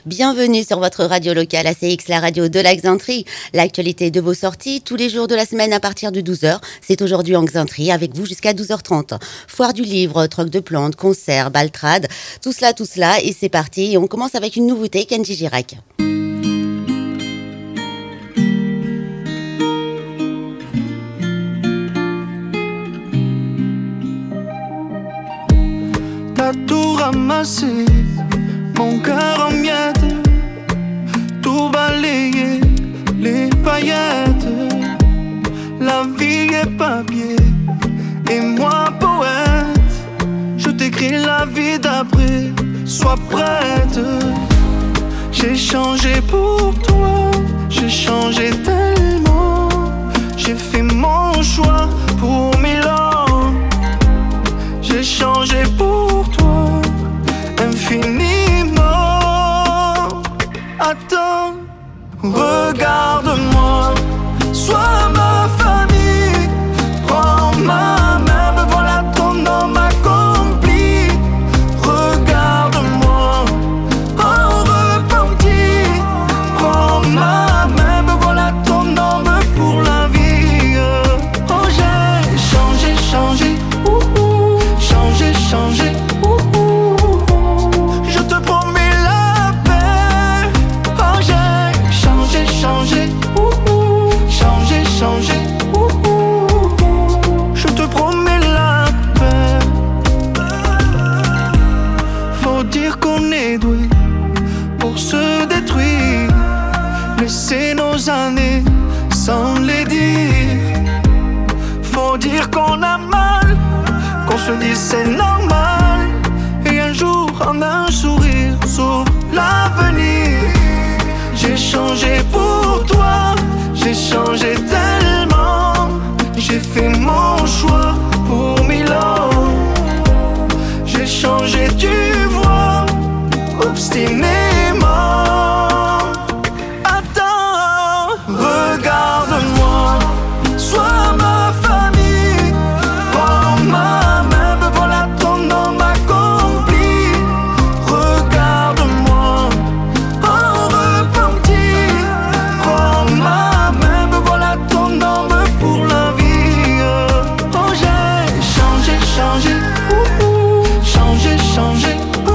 Bienvenue sur votre radio locale ACX, la radio de la Xainterie. L'actualité de vos sorties tous les jours de la semaine à partir de 12h. C'est aujourd'hui en Xainterie avec vous jusqu'à 12h30. Foire du livre, troc de plantes, concerts, baltrades, tout cela et c'est parti. Et on commence avec une nouveauté, Kenji Girac. T'as tout ramassé, mon cœur en miettes, tout balayé, les paillettes. La vie est papier, et moi poète. Je t'écris la vie d'après, sois prête. J'ai changé pour toi, j'ai changé tellement. J'ai fait mon choix pour 1000 ans. J'ai changé pour toi, infiniment. Attends, regarde-moi, sois ma famille. Prends ma main, me voilà ton homme accompli. Regarde-moi, en repenti. Prends ma main, me voilà ton homme pour la vie. Oh, j'ai changé, changé, changé, changé. Je te promets la paix. Oh, j'ai changé, changé, changé, changé. Je te promets la paix. Faut dire qu'on est doué pour se détruire, laisser nos années sans les dire. Faut dire qu'on a mal, qu'on se dit c'est normal. Et un jour en un sourire s'ouvre l'avenir. J'ai changé pour toi, j'ai changé tellement. J'ai fait mon choix pour 1000 ans. J'ai changé, tu vois, obstinément. Attends, regarde-moi, sois ma famille. Prends ma main, me voilà ton homme accompli. Regarde-moi, en repenti. Prends ma main, me voilà ton homme pour la vie. Oh, j'ai changé, changé, changé, changé.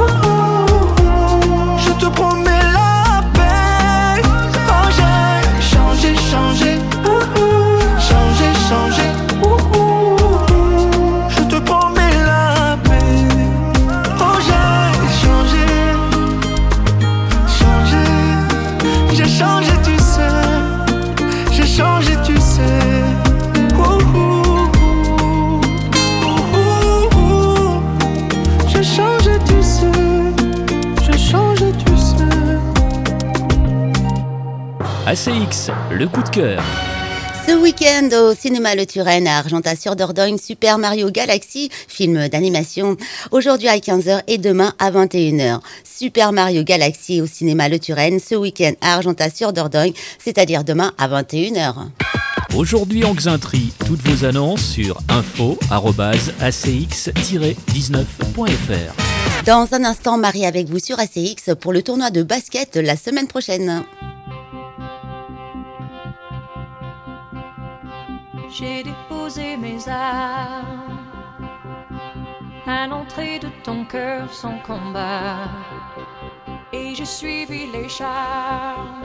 Je te promets la paix. Oh, j'ai changé, changé, changé, changé. Je te promets la paix. Oh, j'ai changé, changé. J'ai changé, tu sais. J'ai changé, tu sais. J'ai changé, tu sais. J'ai changé, tu sais. ACX, le coup de cœur. Ce week-end au cinéma Le Turenne à Argentat-sur-Dordogne, Super Mario Galaxy, film d'animation, aujourd'hui à 15h et demain à 21h. Super Mario Galaxy au cinéma Le Turenne ce week-end à Argentat-sur-Dordogne, c'est-à-dire demain à 21h. Aujourd'hui en Xainterie, toutes vos annonces sur info@acx-19.fr. Dans un instant, Marie avec vous sur ACX pour le tournoi de basket la semaine prochaine. J'ai déposé mes armes à l'entrée de ton cœur sans combat, et j'ai suivi les charmes,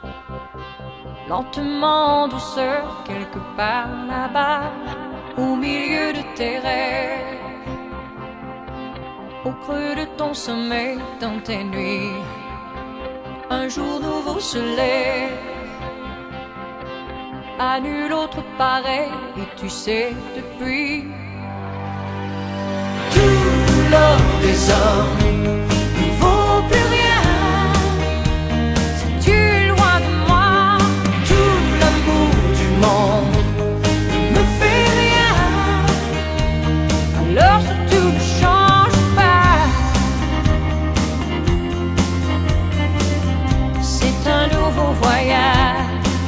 lentement en douceur, quelque part là-bas, au milieu de tes rêves, au creux de ton sommeil, dans tes nuits, un jour nouveau se lève. À nul autre pareil, et tu sais depuis, tout l'or des hommes ne vaut plus rien. Si tu es loin de moi, tout l'amour du monde ne me fait rien. Alors surtout ne change pas. C'est un nouveau voyage.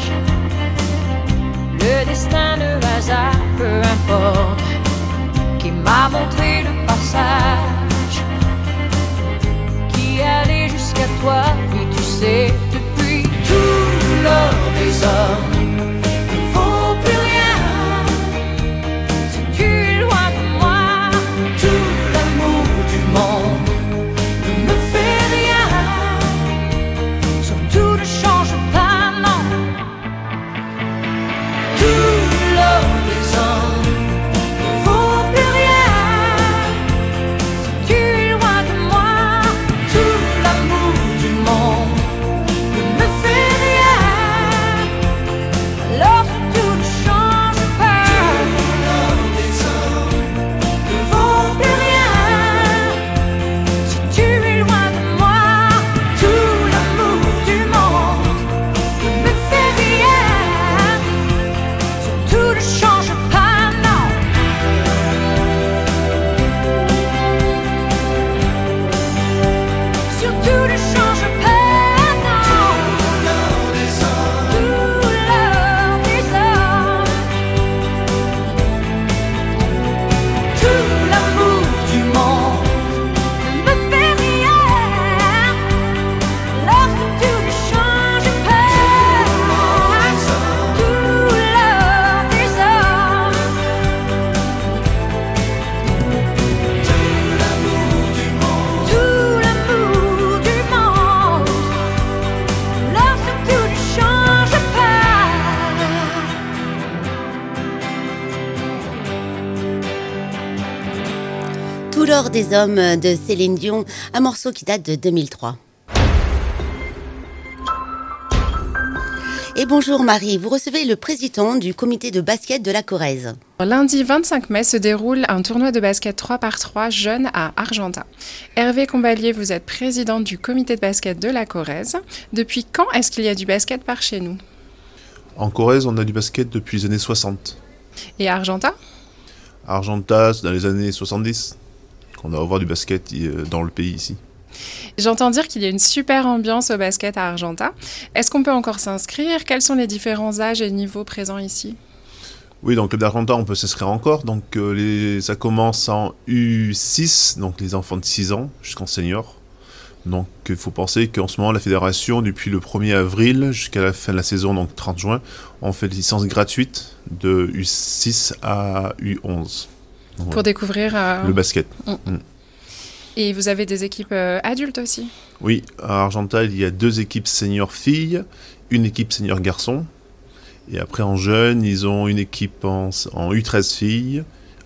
Le destin, le hasard, peu importe, qui m'a montré le passage, qui allait jusqu'à toi, oui tu sais, depuis tout l'or des hommes ne vaut plus rien. Si tu es loin de moi, tout l'amour du monde ne me fait rien. Surtout ne change pas, non. Tout l'or des hommes ne vaut plus rien. Si tu es loin de moi, tout l'amour du monde ne me fait rien. Alors surtout ne change pas. Tout l'or des hommes ne vaut plus rien. Si tu es loin de moi, tout l'amour du monde ne me fait rien. Surtout ne change pas, non. Surtout ne change pas, non. Tout l'or des hommes, tout l'amour du monde ne me fait rien. Alors surtout ne change pas. Tout l'or des hommes, tout l'amour du monde, tout l'amour du monde. Alors surtout ne change pas. Tout l'or des hommes de Céline Dion, un morceau qui date de 2003. Et bonjour Marie, vous recevez le président du comité de basket de la Corrèze. Lundi 25 mai se déroule un tournoi de basket 3x3 jeunes à Argentat. Hervé Combalier, vous êtes président du comité de basket de la Corrèze. Depuis quand est-ce qu'il y a du basket par chez nous? En Corrèze, on a du basket depuis les années 60. Et à Argentat? À Argentat, c'est dans les années 70 qu'on va avoir du basket dans le pays ici. J'entends dire qu'il y a une super ambiance au basket à Argentat. Est-ce qu'on peut encore s'inscrire? Quels sont les différents âges et niveaux présents ici? Oui, donc le club d'Argentat, on peut s'inscrire encore. Donc ça commence en U6, donc les enfants de 6 ans, jusqu'en senior. Donc il faut penser qu'en ce moment, la fédération, depuis le 1er avril jusqu'à la fin de la saison, donc 30 juin, on fait des licences gratuites de U6 à U11. Donc, Pour voilà, découvrir... le basket. Et vous avez des équipes adultes aussi? Oui, à Argentat, il y a 2 équipes senior filles, une équipe senior garçon. Et après, en jeunes, ils ont une équipe en U13 filles,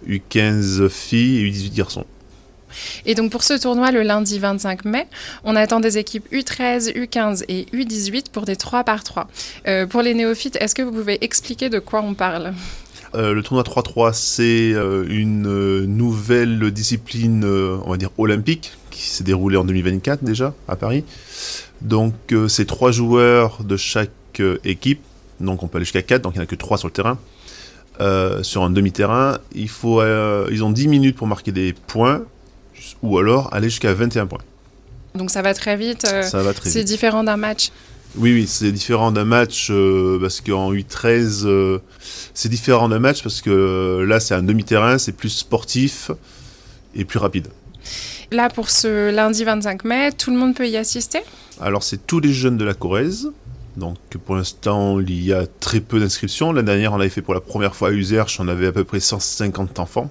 U15 filles et U18 garçons. Et donc pour ce tournoi, le lundi 25 mai, on attend des équipes U13, U15 et U18 pour des 3x3. Pour les néophytes, est-ce que vous pouvez expliquer de quoi on parle? Le tournoi 3x3, c'est une nouvelle discipline, on va dire, olympique, qui s'est déroulée en 2024 déjà, à Paris. Donc c'est 3 joueurs de chaque équipe, donc on peut aller jusqu'à 4, donc il n'y en a que 3 sur le terrain. Sur un demi-terrain, ils ont 10 minutes pour marquer des points, ou alors aller jusqu'à 21 points. Donc ça va très vite. Ça va très c'est vite. différent d'un match. Oui, c'est différent d'un match parce qu'en U13, c'est différent d'un match parce que là, c'est un demi-terrain, c'est plus sportif et plus rapide. Là, pour ce lundi 25 mai, tout le monde peut y assister? Alors, c'est tous les jeunes de la Corrèze. Donc, pour l'instant, il y a très peu d'inscriptions. L'année dernière, on avait fait pour la première fois à Uzerche, on avait à peu près 150 enfants.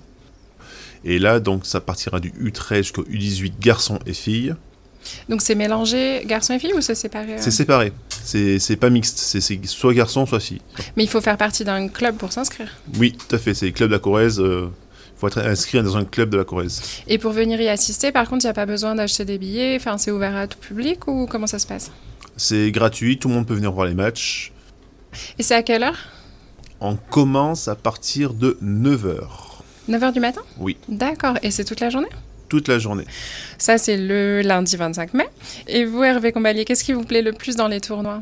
Et là, donc, ça partira du U13 jusqu'au U18 garçons et filles. Donc c'est mélangé garçons et filles ou c'est séparé? C'est séparé, c'est pas mixte, c'est soit garçon soit fille. Mais il faut faire partie d'un club pour s'inscrire. Oui, tout à fait, c'est les clubs de la Corrèze, faut être inscrit dans un club de la Corrèze. Et pour venir y assister, par contre, il n'y a pas besoin d'acheter des billets, enfin c'est ouvert à tout public ou comment ça se passe? C'est gratuit, tout le monde peut venir voir les matchs. Et c'est à quelle heure? On commence à partir de 9h. 9h du matin? Oui. D'accord, et c'est toute la journée? Toute la journée. Ça, c'est le lundi 25 mai. Et vous, Hervé Combalier, qu'est-ce qui vous plaît le plus dans les tournois?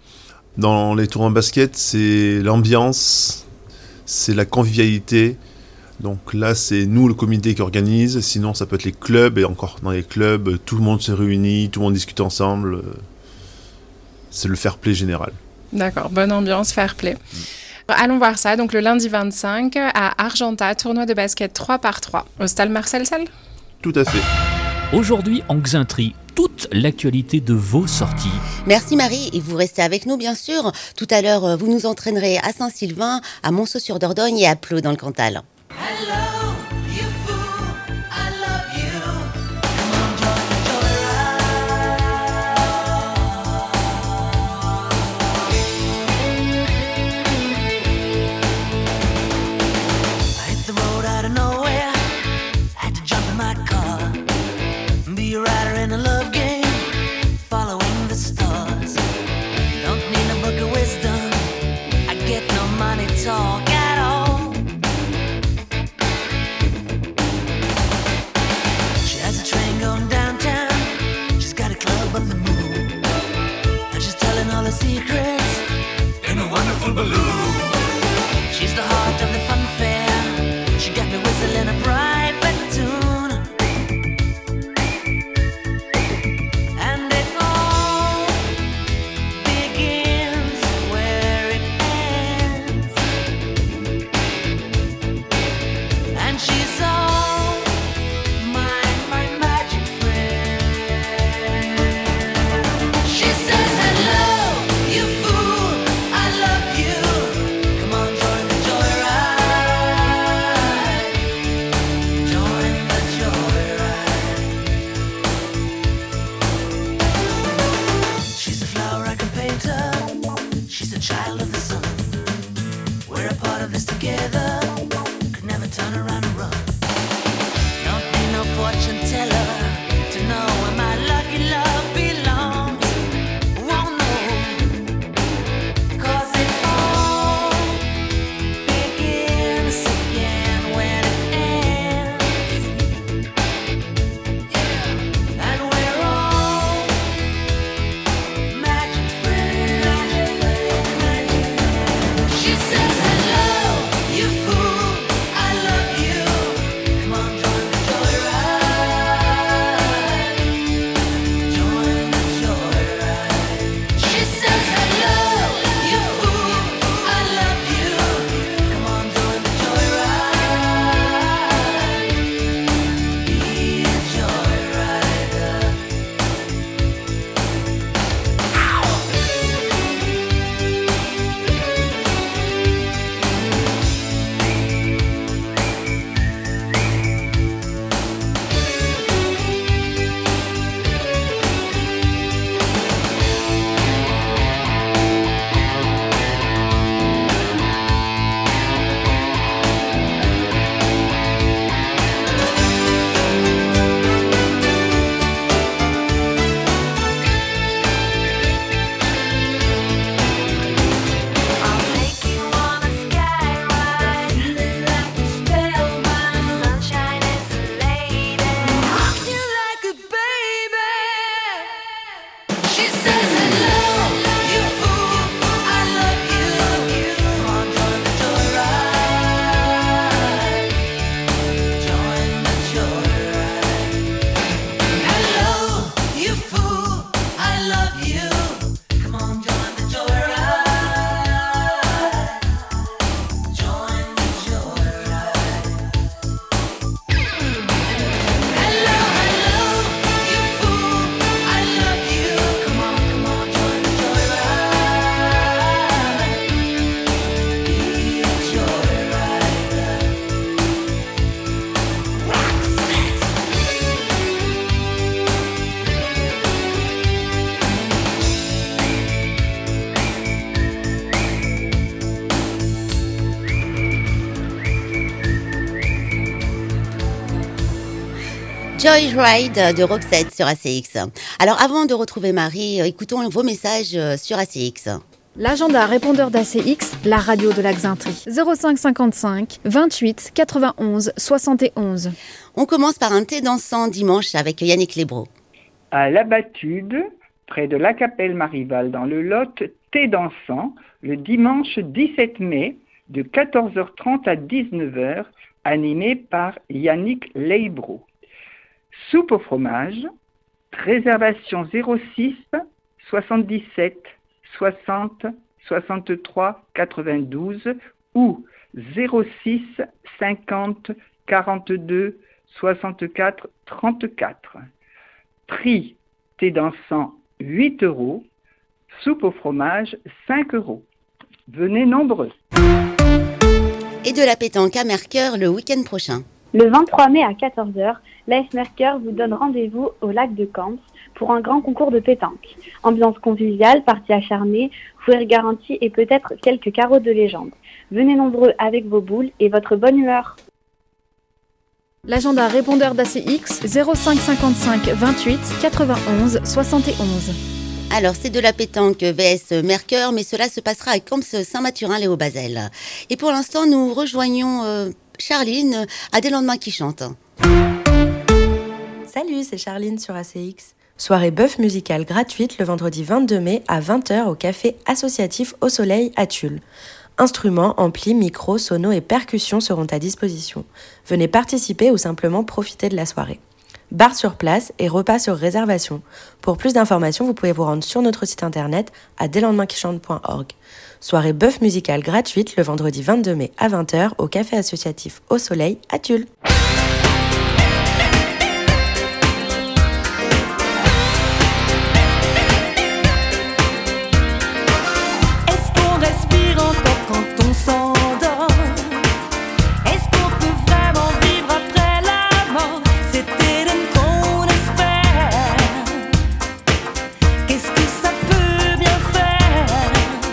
Dans les tournois basket, c'est l'ambiance, c'est la convivialité. Donc là, c'est nous, le comité, qui organise. Sinon, ça peut être les clubs. Et encore, dans les clubs, tout le monde se réunit, tout le monde discute ensemble. C'est le fair play général. D'accord, bonne ambiance, fair play. Allons voir ça. Donc le lundi 25 à Argentat, tournoi de basket 3x3 au stade Marcel Sall. Tout à fait. Aujourd'hui en Xintri, toute l'actualité de vos sorties. Merci Marie, et vous restez avec nous bien sûr. Tout à l'heure, vous nous entraînerez à Saint-Sylvain, à Monceau-sur-Dordogne et à Pleu dans le Cantal. Talk at all. She has a train going downtown. She's got a club on the moon, and she's telling all her secrets in a wonderful balloon. She's the heart of the fun fair. She got me whistling a private tune, and it all begins where it ends. And she's all my magic friend. She says, hello, you fool, I love you. Come on, join the joyride. Join the joyride. She's a flower I can paint her. She's a child of the sun. We're a part of this together. Could never turn around and run. Don't need no fortune teller to know where my lucky love belongs. Won't know, 'cause it all begins again when it ends. Yeah, and we're all magic friends. She says, hello, you fool, I love you. Come on, join the joyride. Join the joyride. She says, hello, you fool, I love you. Come on, join the joyride. Be a joyrider. I'll take you on a sky ride. Spellbound, sunshine is a lady. Rocks you like a baby. She says, hello, you fool, I love you. Come on, join the joyride. Join the joyride. Hello, you fool, I love you. Come on, join the joyride. Join the joyride. Hello, hello, you fool, I love you. Come on, join the joyride. Be a joyrider. Roxette. Joyride de Roxette sur ACX. Alors avant de retrouver Marie, écoutons vos messages sur ACX. L'agenda répondeur d'ACX, la radio de la Xintri. 05 55 28 91 71. On commence par un thé dansant dimanche avec Yannick Lebro. À l'Abattude, près de la Capelle Marival, dans le Lot, thé dansant, le dimanche 17 mai, de 14h30 à 19h, animé par Yannick Leibro. Soupe au fromage, réservation 06 77 60 63 92 ou 06 50 42 64 34. Prix thé dansant 8 €, soupe au fromage 5 €. Venez nombreux. Et de la pétanque à Mercœur le week-end prochain. Le 23 mai à 14h, l'AS Mercœur vous donne rendez-vous au lac de Camps pour un grand concours de pétanque. Ambiance conviviale, partie acharnée, fouet garanti et peut-être quelques carreaux de légende. Venez nombreux avec vos boules et votre bonne humeur. L'agenda répondeur d'ACX 05 55 28 91 71. Alors, c'est de la pétanque VS Mercœur, mais cela se passera à Camps Saint-Mathurin-Léo-Bazel. Et pour l'instant, nous rejoignons Charline à Des lendemains qui chantent. Salut, c'est Charline sur ACX. Soirée bœuf musicale gratuite le vendredi 22 mai à 20h au café associatif Au Soleil à Tulle. Instruments, amplis, micros, sonos et percussions seront à disposition. Venez participer ou simplement profiter de la soirée. Bar sur place et repas sur réservation. Pour plus d'informations, vous pouvez vous rendre sur notre site internet à deslendemainskichantent.org. Soirée bœuf musicale gratuite le vendredi 22 mai à 20h au café associatif Au Soleil à Tulle. Est-ce qu'on respire encore quand on s'endort? Est-ce qu'on peut vraiment vivre après la mort? C'est Eden qu'on espère. Qu'est-ce que ça peut bien faire?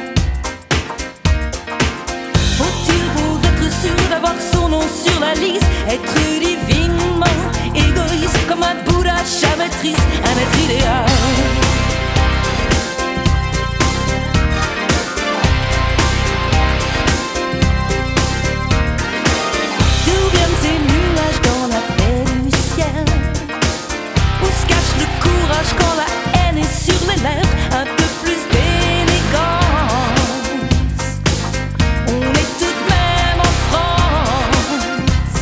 Faut-il pour être sûr d'avoir son nom sur la liste être divinement égoïste comme un Bouddha jamais triste, un être idéal? D'où viennent ces nuages dans la paix du ciel? Où se cache le courage quand la haine est sur les lèvres? Un peu plus d'élégance. On est tout de même en France.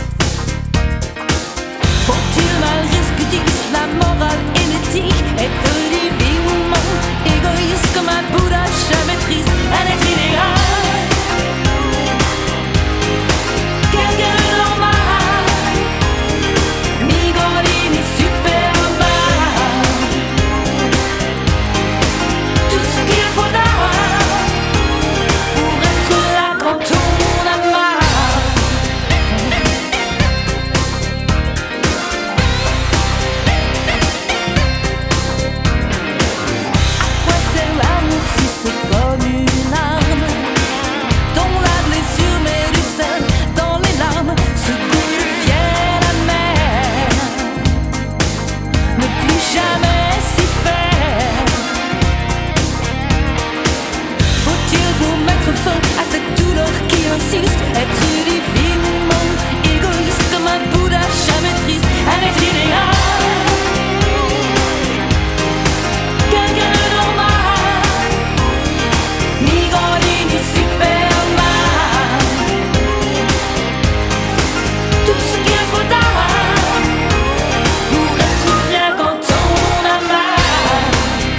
Faut-il malgré ce que disent la morale et l'éthique être divinement égoïste comme un Bouddha jamais triste, un être idéal? Quelqu'un de normal, ni Gandhi ni Superman. Tout ce qu'il faudra pour être là quand on a mal. À quoi sert l'amour si c'est comme une arme dont la blessure met du sel dans les larmes, secoue le fiel amer, ne plus jamais s'y faire. Faut-il pour mettre fin à cette douleur qui insiste être divinement égoïste comme un Bouddha jamais triste, un être idéal? Quelqu'un de normal, ni Gandhi ni Superman. Tout ce qu'il faudra pour être bien quand on a mal.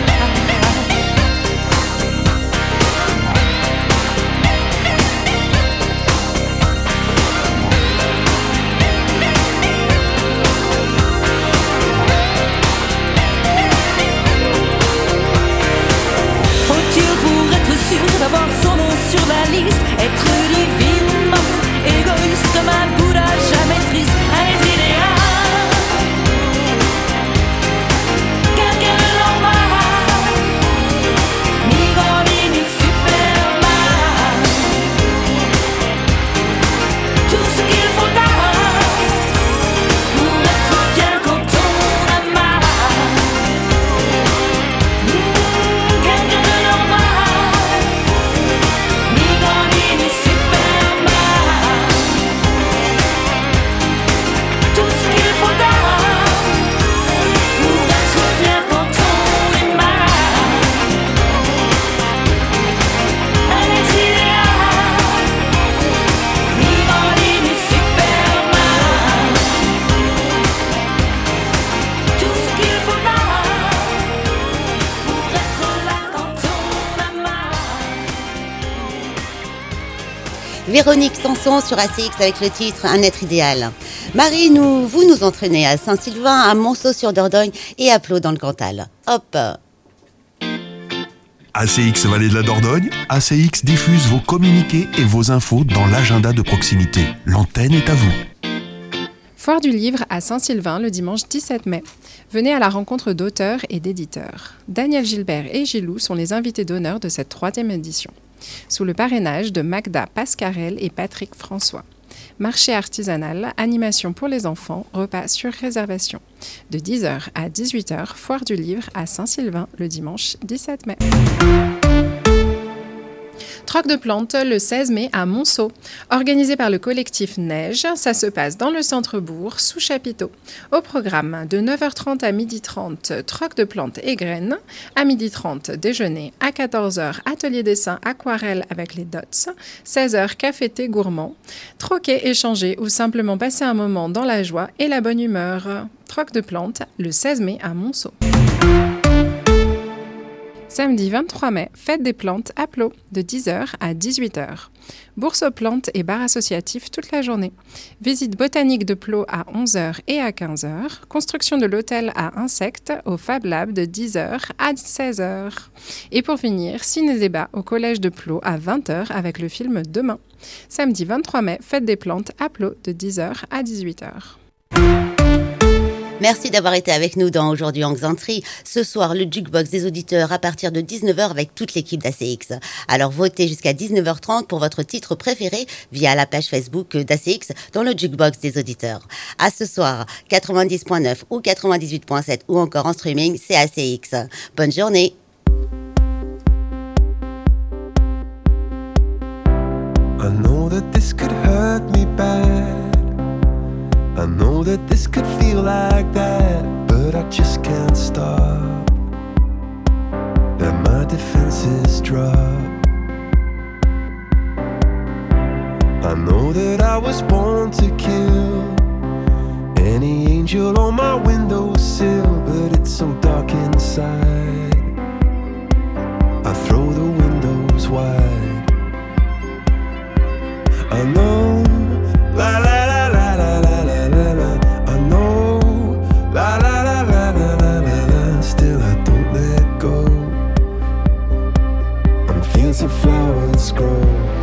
Faut-il pour être sûr d'avoir son nom sur la liste être divinement égoïste comme un Bouddha jamais triste, un être idéal? Quelqu'un de normal, ni Gandhi ni Superman. Tout ce qu'il faudra pour être bien quand on a mal. Quelqu'un de normal, ni Gandhi ni Superman. Véronique Sanson sur ACX avec le titre Un être idéal. Marie, vous nous entraînez à Saint-Sylvain, à Monceau-sur-Dordogne et à Plot dans le Cantal. Hop! ACX Vallée de la Dordogne, ACX diffuse vos communiqués et vos infos dans l'agenda de proximité. L'antenne est à vous. Foire du livre à Saint-Sylvain le dimanche 17 mai. Venez à la rencontre d'auteurs et d'éditeurs. Daniel Gilbert et Gilou sont les invités d'honneur de cette 3e édition. Sous le parrainage de Magda Pascarel et Patrick François. Marché artisanal, animation pour les enfants, repas sur réservation. De 10h à 18h, Foire du livre à Saint-Sylvain le dimanche 17 mai. Troc de plantes le 16 mai à Monceau. Organisé par le collectif Neige, ça se passe dans le centre-bourg, sous chapiteau. Au programme, de 9h30 à 12h30, troc de plantes et graines. À 12h30, déjeuner. À 14h, atelier dessin aquarelle avec les dots. 16h, café-thé gourmand. Troquer, échanger ou simplement passer un moment dans la joie et la bonne humeur. Troc de plantes le 16 mai à Monceau. Samedi 23 mai, fête des plantes à Plot, de 10h à 18h. Bourse aux plantes et bar associatif toute la journée. Visite botanique de Plot à 11h et à 15h. Construction de l'hôtel à insectes au Fab Lab de 10h à 16h. Et pour finir, ciné-débat au collège de Plot à 20h avec le film Demain. Samedi 23 mai, fête des plantes à Plot, de 10h à 18h. Merci d'avoir été avec nous dans Aujourd'hui en Xantrie. Ce soir, le jukebox des auditeurs à partir de 19h avec toute l'équipe d'ACX. Alors votez jusqu'à 19h30 pour votre titre préféré via la page Facebook d'ACX dans le jukebox des auditeurs. À ce soir, 90.9 ou 98.7 ou encore en streaming, c'est ACX. Bonne journée. I know that this could hurt me bad. I know that this could feel like that, but I just can't stop. That my defenses drop. I know that I was born to kill any angel on my windowsill, but it's so dark inside. I throw the windows wide. I know, la la la la la la la la la. I know, la la la la la la la la. Still I don't let go. And fields of flowers grow.